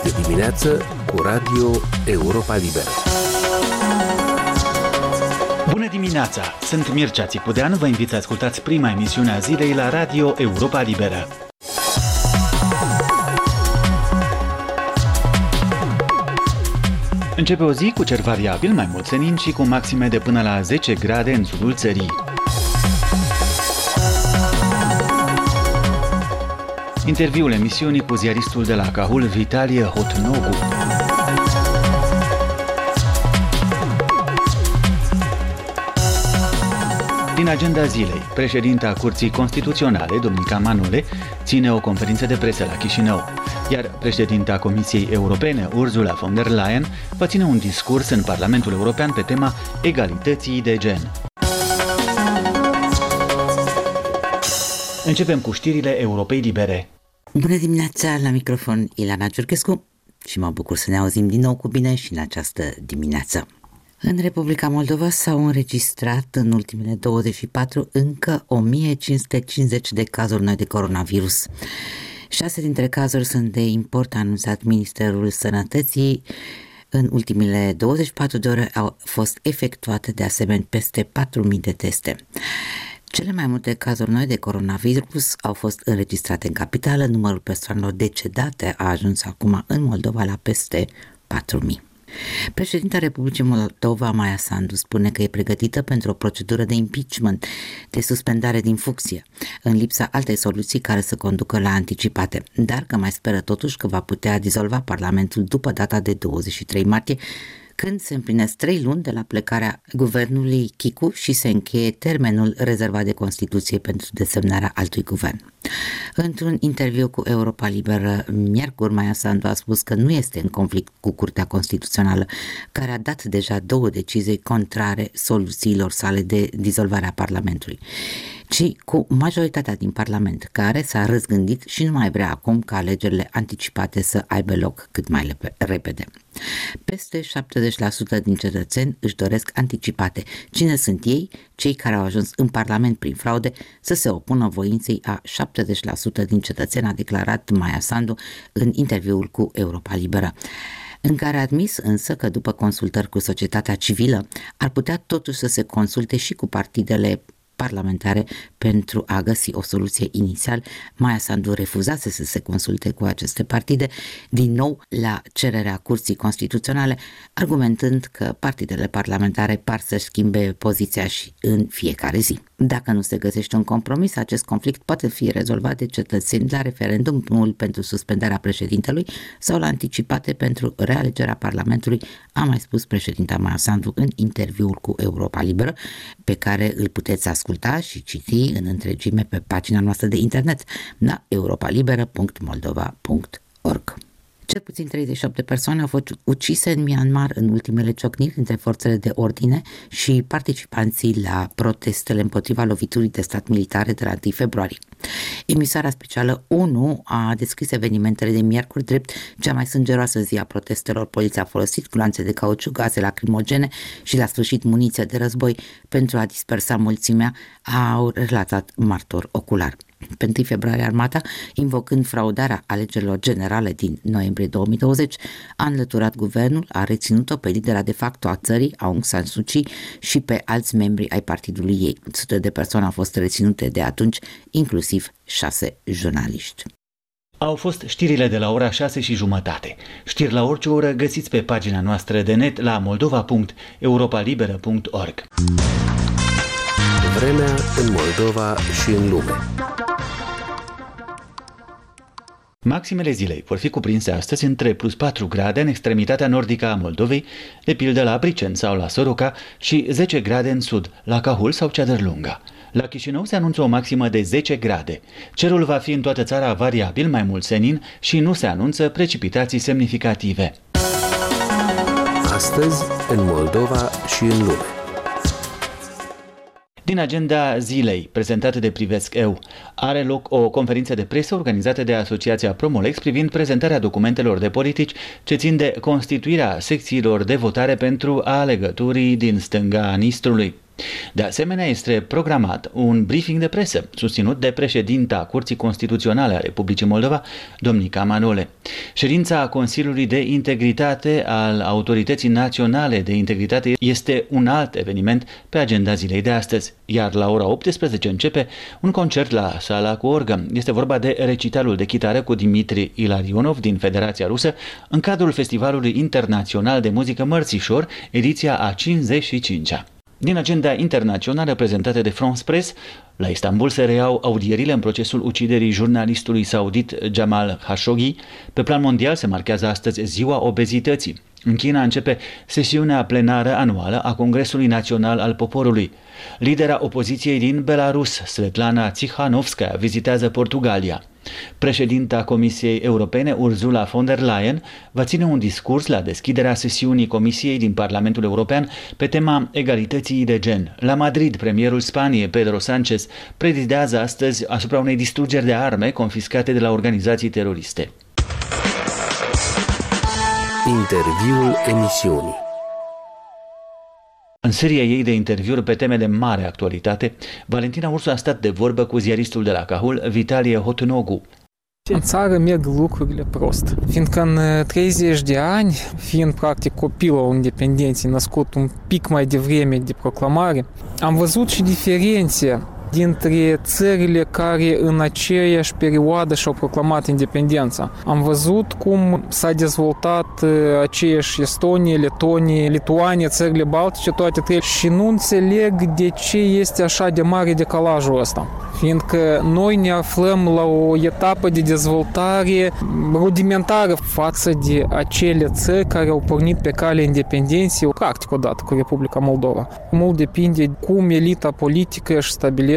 de dimineață cu Radio Europa Liberă. Bună dimineața! Sunt Mircea Țipudean, vă invit să ascultați prima emisiune a zilei la Radio Europa Liberă. Începe o zi cu cer variabil, mai mult senin și cu maxime de până la 10 grade în sudul țării. Interviul emisiunii cu ziaristul de la Cahul, Vitalie Hotnogu. Din agenda zilei, președinta Curții Constituționale, Dominica Manole, ține o conferință de presă la Chișinău, iar președinta Comisiei Europene, Ursula von der Leyen, va ține un discurs în Parlamentul European pe tema egalității de gen. Începem cu știrile Europei Libere. Bună dimineața, la microfon Ilana Ciurchescu și mă bucur să ne auzim din nou cu bine și în această dimineață. În Republica Moldova s-au înregistrat în ultimele 24 încă 1550 de cazuri noi de coronavirus. 6 dintre cazuri sunt de import, a anunțat Ministerul Sănătății. În ultimele 24 de ore au fost efectuate de asemenea peste 4.000 de teste. Cele mai multe cazuri noi de coronavirus au fost înregistrate în capitală. Numărul persoanelor decedate a ajuns acum în Moldova la peste 4.000. Președinta Republicii Moldova, Maia Sandu, spune că e pregătită pentru o procedură de impeachment, de suspendare din funcție, în lipsa altei soluții care să conducă la anticipate, dar că mai speră totuși că va putea dizolva Parlamentul după data de 23 martie, când se împlinesc 3 luni de la plecarea guvernului Chicu și se încheie termenul rezervat de Constituție pentru desemnarea altui guvern. Într-un interviu cu Europa Liberă miercuri, Maia Sandu a spus că nu este în conflict cu Curtea Constituțională, care a dat deja 2 decizii contrare soluțiilor sale de dizolvare a Parlamentului, ci cu majoritatea din Parlament, care s-a răzgândit și nu mai vrea acum ca alegerile anticipate să aibă loc cât mai repede. Peste 70% din cetățeni își doresc anticipate. Cine sunt ei? Cei care au ajuns în Parlament prin fraude să se opună voinței a 70% din cetățeni, a declarat Maia Sandu în interviul cu Europa Liberă, în care a admis însă că după consultări cu societatea civilă ar putea totuși să se consulte și cu partidele parlamentare pentru a găsi o soluție inițial. Maia Sandu refuzase să se consulte cu aceste partide, din nou la cererea Curții Constituționale, argumentând că partidele parlamentare par să-și schimbe poziția și în fiecare zi. Dacă nu se găsește un compromis, acest conflict poate fi rezolvat de cetățeni la referendumul pentru suspendarea președintelui sau la anticipate pentru realegerea Parlamentului, a mai spus președinta Maia Sandu în interviul cu Europa Liberă, pe care îl puteți asculta și citi în întregime pe pagina noastră de internet la europalibera.moldova.org. Cel puțin 38 de persoane au fost ucise în Myanmar în ultimele ciocniri între forțele de ordine și participanții la protestele împotriva loviturii de stat militare de la 1 februarie. Emisara specială ONU a descris evenimentele de miercuri drept cea mai sângeroasă zi a protestelor. Poliția a folosit gloanțe de cauciuc, gaze lacrimogene și la sfârșit muniție de război pentru a dispersa mulțimea, au relatat martori oculari. Pe 1 februarie, armata, invocând fraudarea alegerilor generale din noiembrie 2020, a înlăturat guvernul, a reținut-o pe lidera de facto a țării, Aung San Suu Kyi, și pe alți membri ai partidului ei. Sute de persoane au fost reținute de atunci, inclusiv 6 jurnaliști. Au fost știrile de la ora 6:30. Știri la orice oră găsiți pe pagina noastră de net la moldova.europalibera.org. Vremea în Moldova și în lume. Maximele zilei vor fi cuprinse astăzi între plus 4 grade în extremitatea nordică a Moldovei, de pildă la Bricen sau la Soroca, și 10 grade în sud, la Cahul sau Ceadărlunga. La Chișinău se anunță o maximă de 10 grade. Cerul va fi în toată țara variabil, mai mult senin, și nu se anunță precipitații semnificative. Astăzi, în Moldova și în lume. Din agenda zilei, prezentată de Privesc Eu, are loc o conferință de presă organizată de Asociația Promolex privind prezentarea documentelor de politici ce țin de constituirea secțiilor de votare pentru alegătorii din stânga Nistrului. De asemenea, este programat un briefing de presă, susținut de președinta Curții Constituționale a Republicii Moldova, Domnica Manole. Ședința Consiliului de Integritate al Autorității Naționale de Integritate este un alt eveniment pe agenda zilei de astăzi, iar la ora 18 începe un concert la Sala cu orgă. Este vorba de recitalul de chitară cu Dimitri Ilarionov din Federația Rusă în cadrul Festivalului Internațional de Muzică Mărțișor, ediția a 55-a. Din agenda internațională prezentată de France Press, la Istanbul se reiau audierile în procesul uciderii jurnalistului saudit Jamal Khashoggi. Pe plan mondial se marchează astăzi Ziua Obezității. În China începe sesiunea plenară anuală a Congresului Național al Poporului. Lidera opoziției din Belarus, Svetlana Tsikhanovskaya, vizitează Portugalia. Președinta Comisiei Europene, Ursula von der Leyen, va ține un discurs la deschiderea sesiunii Comisiei din Parlamentul European pe tema egalității de gen. La Madrid, premierul Spaniei, Pedro Sánchez, prezidează astăzi asupra unei distrugeri de arme confiscate de la organizații teroriste. Interviul emisiunii. În seria ei de interviuri pe teme de mare actualitate, Valentina Ursu a stat de vorbă cu ziaristul de la Cahul, Vitalie Hotnogu. În țară merg lucrurile prost, fiindcă în 30 de ani, fiind practic copilul independenței născut un pic mai devreme de proclamare, am văzut și diferențe dintre țările care în aceeași perioadă și-au proclamat independența. Am văzut cum s-a dezvoltat aceeași Estonie, Letonie, Lituania, țările baltice, toate trei, și nu înțeleg de ce este așa de mare decalajul ăsta. Fiindcă noi ne aflăm la o etapă de dezvoltare rudimentară față de acele țări care au pornit pe calea independenței, practic odată cu Republica Moldova. Mult depinde cum elita politică își stabilește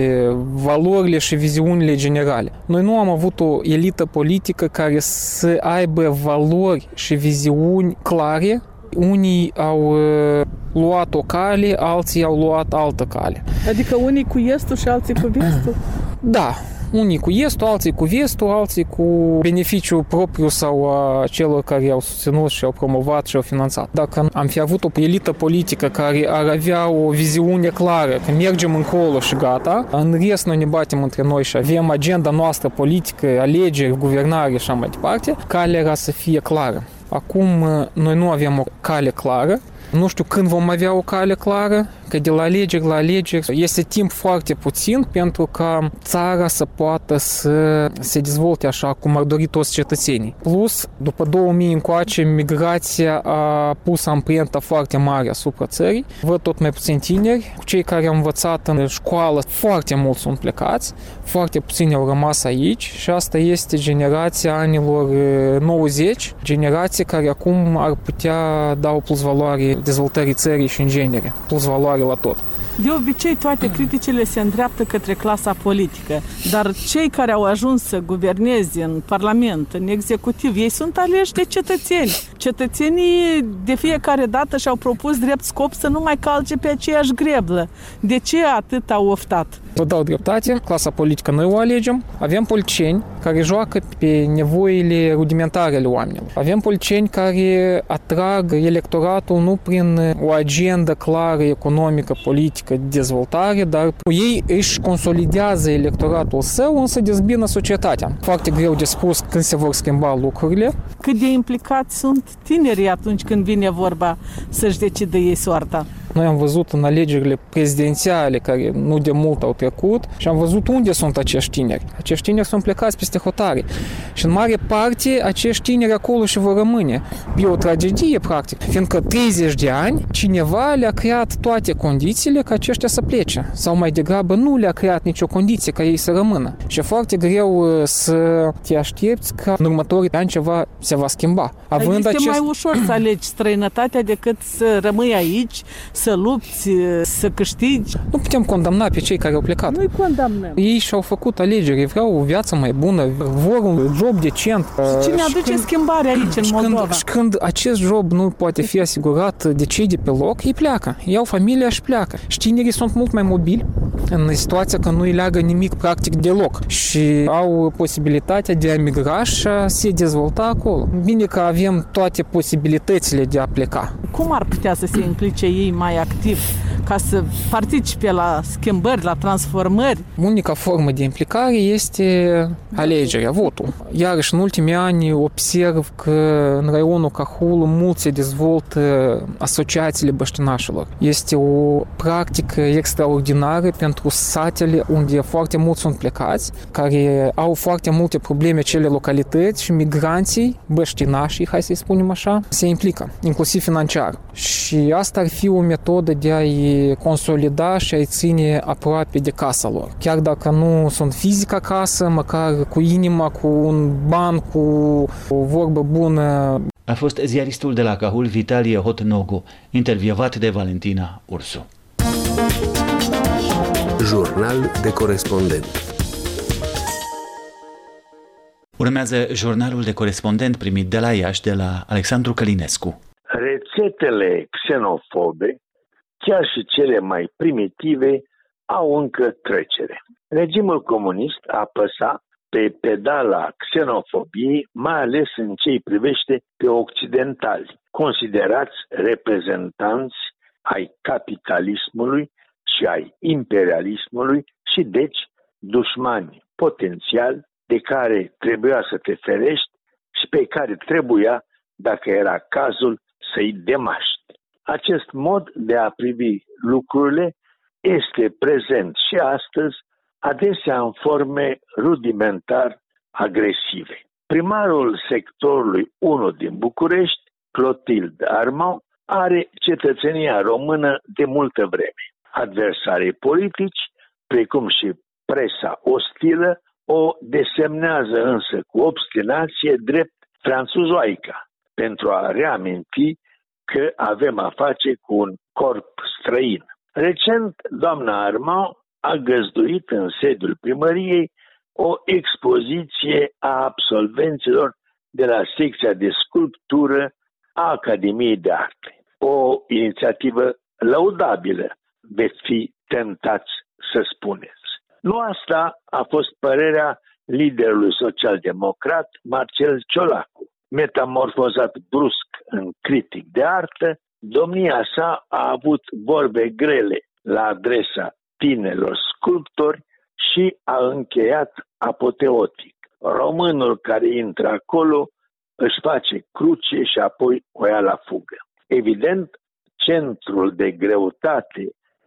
valorile și viziunile generale. Noi nu am avut o elită politică care să aibă valori și viziuni clare. Unii au luat o cale, alții au luat altă cale. Adică unii cu estul și alții cu vestul? Da, unii cu estul, alții cu vestul, alții cu beneficiul propriu sau a celor care au susținut și au promovat și au finanțat. Dacă am fi avut o elită politică care ar avea o viziune clară, că mergem încolo și gata, în rest noi ne batem între noi și avem agenda noastră politică, alegeri, guvernare și așa mai departe, calea era să fie clară. Acum noi nu avem o cale clară. Nu știu când vom avea o cale clară, că de la alegeri la alegeri este timp foarte puțin pentru ca țara să poată să se dezvolte așa cum ar dori toți cetățenii. Plus, după 2000 încoace, migrația a pus amprenta foarte mare asupra țării. Văd tot mai puțini tineri. Cei care au învățat în școală, foarte mulți sunt plecați, foarte puțini au rămas aici și asta este generația anilor 90, generație care acum ar putea da o plusvaloare dezvoltării țării și în genere, plus valoare la tot. De obicei, toate criticile se îndreaptă către clasa politică, dar cei care au ajuns să guverneze în Parlament, în executiv, ei sunt aleși de cetățeni. Cetățenii de fiecare dată și-au propus drept scop să nu mai calce pe aceeași greblă. De ce atât au oftat? Vă dau dreptate, clasa politică noi o alegem, avem politicieni care joacă pe nevoile rudimentare ale oamenilor. Avem politicieni care atrag electoratul nu prin o agendă clară, economică, politică, de dezvoltare, dar ei își consolidează electoratul său, însă dezbină societatea. Foarte greu de spus când se vor schimba lucrurile. Cât de implicați sunt tinerii atunci când vine vorba să-și decidă ei soarta? Noi am văzut în alegerile prezidențiale, care nu de mult au trecut, și am văzut unde sunt acești tineri. Acești tineri sunt plecați peste hotare. Și în mare parte, acești tineri acolo și vor rămâne. E o tragedie, practic, fiindcă 30 de ani, cineva le-a creat toate condițiile ca aceștia să plece. Sau mai degrabă nu le-a creat nicio condiție ca ei să rămână. Și e foarte greu să te aștepți că în următorii ani ceva se va schimba. Este mai ușor să alegi străinătatea decât să rămâi aici, să lupți, să câștigi. Nu putem condamna pe cei care au plecat. Nu-i condamnăm. Ei și-au făcut alegeri, ei vreau o viață mai bună, vor un job decent. Și cine aduce schimbare aici, în Moldova? Și când acest job nu poate fi asigurat de cei de pe loc, ei pleacă. Iau familia și pleacă. Și tinerii sunt mult mai mobili în situația că nu îi leagă nimic practic deloc și au posibilitatea de a migra și a se dezvolta acolo. Bine că avem toate posibilitățile de a pleca. Cum ar putea să se implice ei mai activ ca să participe la schimbări, la transformări. Unica formă de implicare este alegerea, votul. Iarăși, în ultimii ani observ că în raionul Cahul mult se dezvoltă asociațiile băștinașilor. Este o practică extraordinară pentru satele unde foarte mulți sunt plecați, care au foarte multe probleme cele localități și migranții, băștinașii, hai să-i spunem așa, se implică, inclusiv financiar. Și asta ar fi o metodă de a-i consolida și a-i ține aproape de casa lor. Chiar dacă nu sunt fizic acasă, măcar cu inima, cu un ban, cu o vorbă bună. A fost ziaristul de la Cahul Vitalie Hotnogu, intervievat de Valentina Ursu. Jurnal de corespondent. Urmează jurnalul de corespondent primit de la Iași de la Alexandru Călinescu. Rețetele xenofobe, chiar și cele mai primitive, au încă trecere. Regimul comunist apăsa pe pedala xenofobiei, mai ales în ce îi privește pe occidentali, considerați reprezentanți ai capitalismului și ai imperialismului și deci dușmani potențiali de care trebuia să te ferești și pe care trebuia, dacă era cazul, să-i demaști. Acest mod de a privi lucrurile este prezent și astăzi, adesea în forme rudimentar agresive. Primarul sectorului 1 din București, Clotilde Armand, are cetățenia română de multă vreme. Adversarii politici, precum și presa ostilă, o desemnează însă cu obstinație drept franțuzoaica, pentru a reaminti că avem a face cu un corp străin. Recent, doamna Armand a găzduit în sediul primăriei o expoziție a absolvenților de la secția de sculptură a Academiei de Arte. O inițiativă lăudabilă, veți fi tentați să spuneți. Nu asta a fost părerea liderului social-democrat Marcel Ciolacu. Metamorfozat brusc în critic de artă, domnia sa a avut vorbe grele la adresa tinerilor sculptori și a încheiat apoteotic. Românul care intră acolo își face cruce și apoi o ia la fugă. Evident, centrul de greutate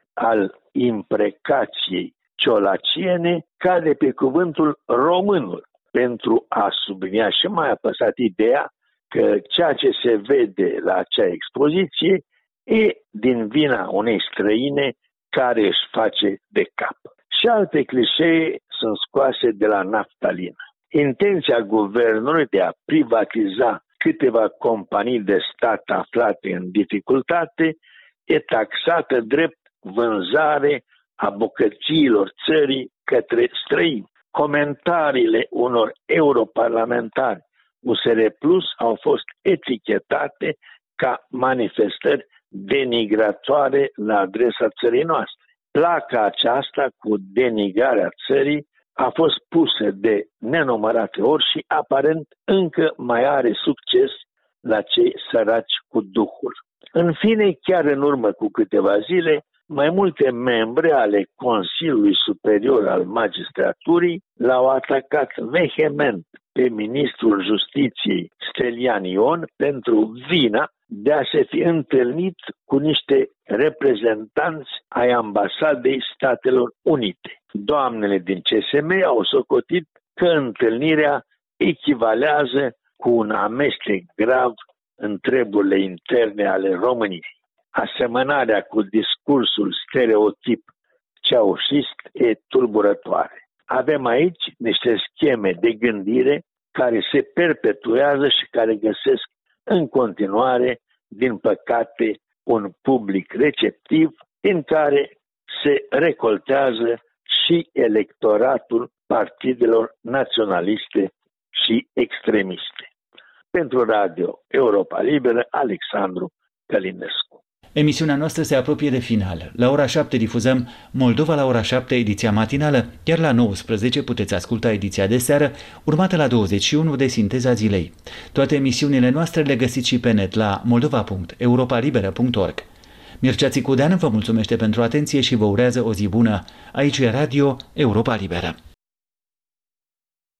al imprecației ciolaciene cade pe cuvântul românul, pentru a sublinia și mai apăsat ideea că ceea ce se vede la acea expoziție e din vina unei străine care își face de cap. Și alte clișee sunt scoase de la naftalină. Intenția guvernului de a privatiza câteva companii de stat aflate în dificultate e taxată drept vânzare a bogățiilor țării către străini. Comentariile unor europarlamentari USR Plus au fost etichetate ca manifestări denigratoare la adresa țării noastre. Placa aceasta cu denigrarea țării a fost pusă de nenumărate ori și aparent încă mai are succes la cei săraci cu duhul. În fine, chiar în urmă cu câteva zile, mai multe membre ale Consiliului Superior al Magistraturii l-au atacat vehement pe ministrul Justiției Stelian Ion pentru vina de a se fi întâlnit cu niște reprezentanți ai Ambasadei Statelor Unite. Doamnele din CSM au socotit că întâlnirea echivalează cu un amestec grav în treburile interne ale României. Asemănarea cu discursul stereotip ceaușist e tulburătoare. Avem aici niște scheme de gândire care se perpetuează și care găsesc în continuare, din păcate, un public receptiv în care se recoltează și electoratul partidelor naționaliste și extremiste. Pentru Radio Europa Liberă, Alexandru Călinescu. Emisiunea noastră se apropie de final. La ora 7 difuzăm Moldova la ora 7, ediția matinală, iar la 19 puteți asculta ediția de seară, urmată la 21 de Sinteza zilei. Toate emisiunile noastre le găsiți și pe net la moldova.europalibera.org. Mircea Țicudean vă mulțumește pentru atenție și vă urează o zi bună. Aici e Radio Europa Liberă.